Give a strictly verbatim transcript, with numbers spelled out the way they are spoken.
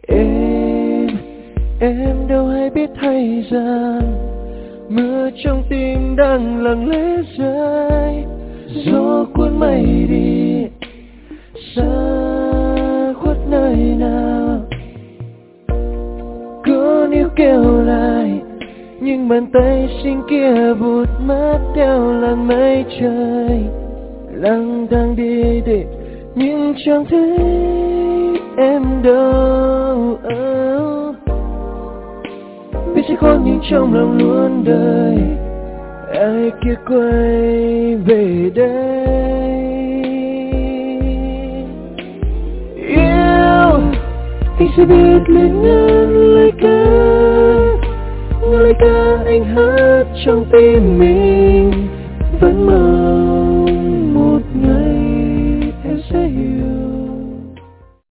Em, em đâu hay biết hay rằng mưa trong tim đang lặng lẽ rơi, gió cuốn mây đi xa khuất nơi nào. Có níu kêu lại nhưng bàn tay xinh kia vụt mất theo làn mây trời, lang thang đi tìm nhưng chẳng thấy em đâu. Oh. Biết sẽ khó nhưng trong lòng luôn đợi ai kia quay về đây. Yêu anh sẽ biết lên ngân lời ca, lời ca anh hát trong tim mình.